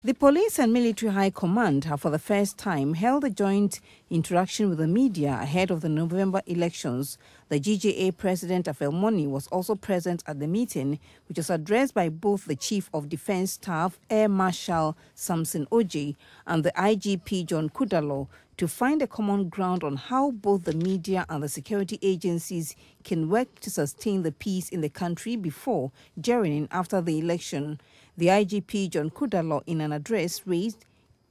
The police and military high command have for the first time held a joint interaction with the media ahead of the November elections. The GJA President Afel Moni was also present at the meeting, which was addressed by both the Chief of Defence Staff, Air Marshal Samson Oje, and the IGP John Kudalo, to find a common ground on how both the media and the security agencies can work to sustain the peace in the country before, during, and after the election. The IGP John Kudalo, in an address raised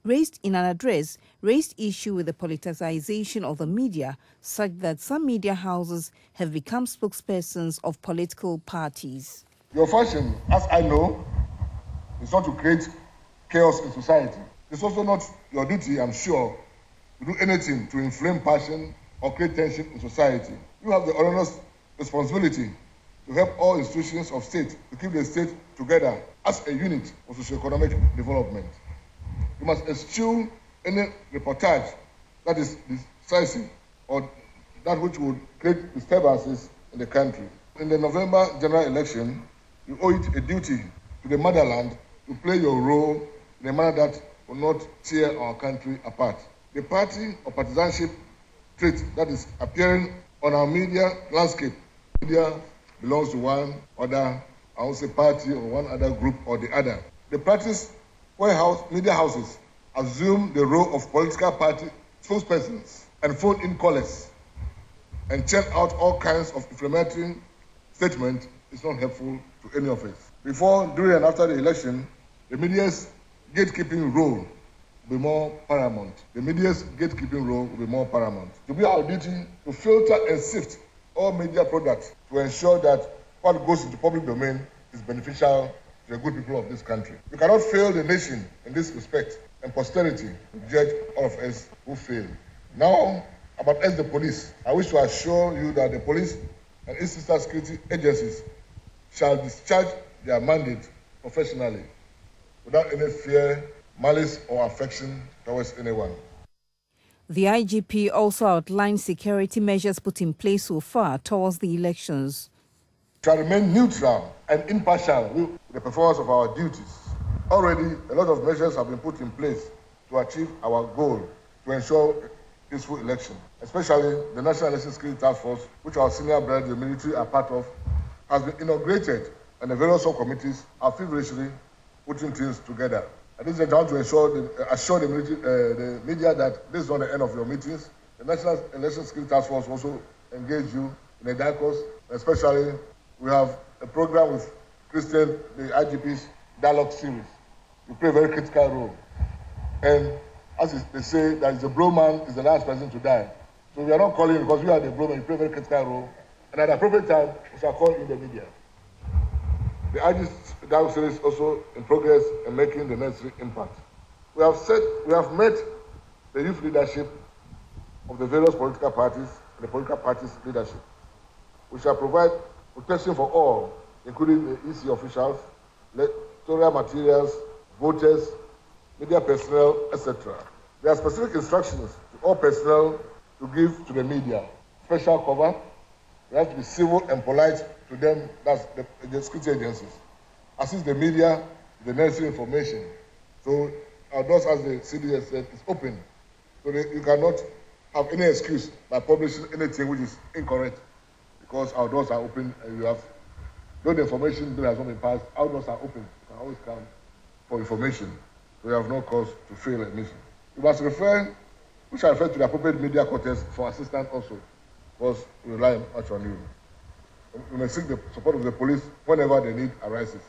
issue with the politicization of the media, such that some media houses have become spokespersons of political parties. Your function, as I know, is not to create chaos in society. It's also not your duty, I'm sure, to do anything to inflame passion or create tension in society. You have the onerous responsibility to help all institutions of state to keep the state together as a unit of socio-economic development. You must eschew any reportage that is decisive or that which would create disturbances in the country. In the November general election, you owe it a duty to the motherland to play your role in a manner that will not tear our country apart. The party or partisanship trait that is appearing on our media landscape, media belongs to one other, I won't say party or one other group or the other. The practice where media houses assume the role of political party spokespersons and phone-in callers and churn out all kinds of inflammatory statements is not helpful to any of us. Before, during, and after the election, the media's gatekeeping role will be more paramount. The media's gatekeeping role will be more paramount. It will be our duty to filter and sift all media products to ensure that what goes into public domain is beneficial to the good people of this country. We cannot fail the nation in this respect, and posterity will judge all of us who fail. Now, about us, the police, I wish to assure you that the police and its sister security agencies shall discharge their mandate professionally without any fear, malice, or affection towards anyone. The IGP also outlined security measures put in place so far towards the elections. We shall remain neutral and impartial with the performance of our duties. Already, a lot of measures have been put in place to achieve our goal to ensure a peaceful election. Especially the National Election Security Task Force, which our senior brothers, the military, are part of, has been inaugurated, and the various subcommittees are feverishly putting things together. And this is to assure the media that this is not the end of your meetings. The National Election Security Task Force also engage you in a discourse. Especially, we have a program with Christian, the IGP's dialogue series. You play a very critical role. And as they say, that the blow man is the last person to die. So we are not calling because you are the blow man, you play a very critical role. And at the appropriate time, we shall call in the media. The IGP's dialogue series also in progress and making the necessary impact. We have met the youth leadership of the various political parties and the political parties' leadership. We shall provide protection for all, including the EC officials, electoral materials, voters, media personnel, etc. There are specific instructions to all personnel to give to the media. Special cover, we have to be civil and polite to them, that's the security agencies. Assist the media with the necessary information. So our doors, as the CDS said, is open. So you cannot have any excuse by publishing anything which is incorrect, because our doors are open and you have, though the information bill has not been passed, our doors are open. You can always come for information. So you have no cause to fail a mission. You must we shall refer to the appropriate media quarters for assistance also, because we rely much on you. We may seek the support of the police whenever the need arises.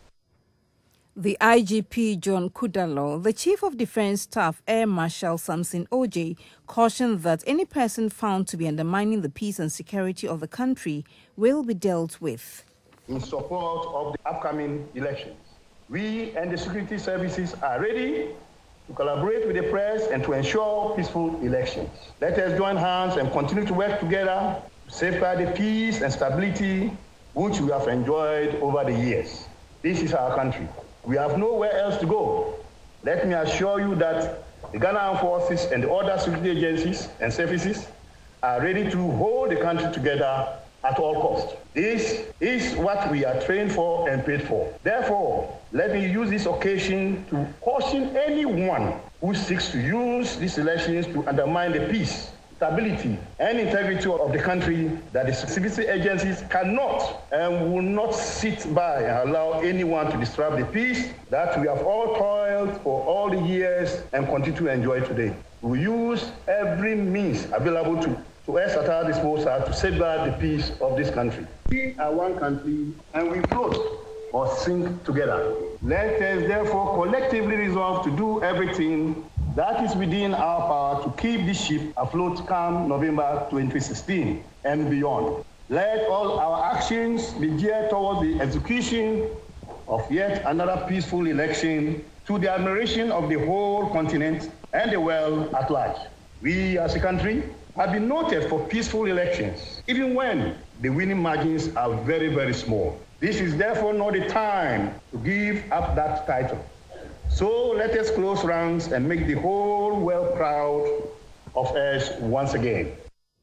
The IGP John Kudalo, the Chief of Defence Staff, Air Marshal Samson Oje, cautioned that any person found to be undermining the peace and security of the country will be dealt with. In support of the upcoming elections, we and the security services are ready to collaborate with the press and to ensure peaceful elections. Let us join hands and continue to work together to safeguard the peace and stability which we have enjoyed over the years. This is our country. We have nowhere else to go. Let me assure you that the Ghana Armed Forces and the other security agencies and services are ready to hold the country together at all costs. This is what we are trained for and paid for. Therefore, let me use this occasion to caution anyone who seeks to use these elections to undermine the peace, stability, and integrity of the country that the security agencies cannot and will not sit by and allow anyone to disrupt the peace that we have all toiled for all the years and continue to enjoy today. We will use every means available to us at our disposal to safeguard the peace of this country. We are one country and we float or sink together. Let us therefore collectively resolve to do everything that is within our power to keep this ship afloat come November 2016 and beyond. Let all our actions be geared towards the execution of yet another peaceful election to the admiration of the whole continent and the world at large. We as a country have been noted for peaceful elections, even when the winning margins are very, very small. This is therefore not the time to give up that title. So let us close ranks and make the whole world proud of us once again.